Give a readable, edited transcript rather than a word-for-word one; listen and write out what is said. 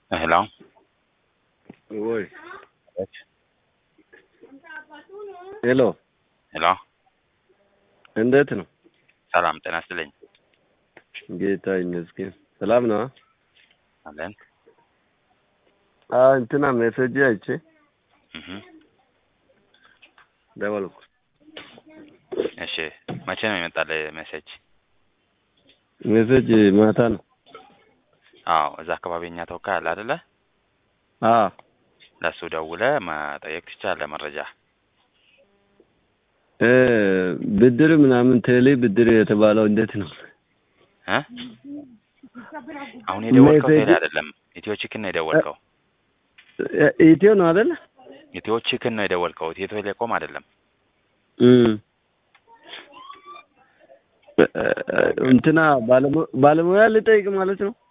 Hello? Oi. Yes. ሄሎ Hello? እንዴት ነው? ሰላም ጤና ይስጥልኝ። ጌታ ይመስገን። ሰላም ነው? አለን። እንትና ሜሴጅ አይቼ ደወልኩ። እሺ መቼ ነው የመጣልህ ሜሴጅ? ሜሴጅ ማታ ነው። አዎ እዛ አካባቢ እኛ ተወካይ አለ አይደለ? አዎ ለሱ ደውለህ መጠየቅ ትችላለህ መረጃ። ብድር ምናምን ቴሌ ብድር የተባለው እንዴት ነው? አሁን የደወልከው ቴሌ አይደለም፣ ኢትዮ ቺክን ነው የደወልከው። ኢትዮ ነው አይደል? ኢትዮ ቺክን ነው የደወልከው፣ ኢትዮ ቴሌኮም አይደለም። እንትና ባለሙያ ልጠይቅ ማለት ነው።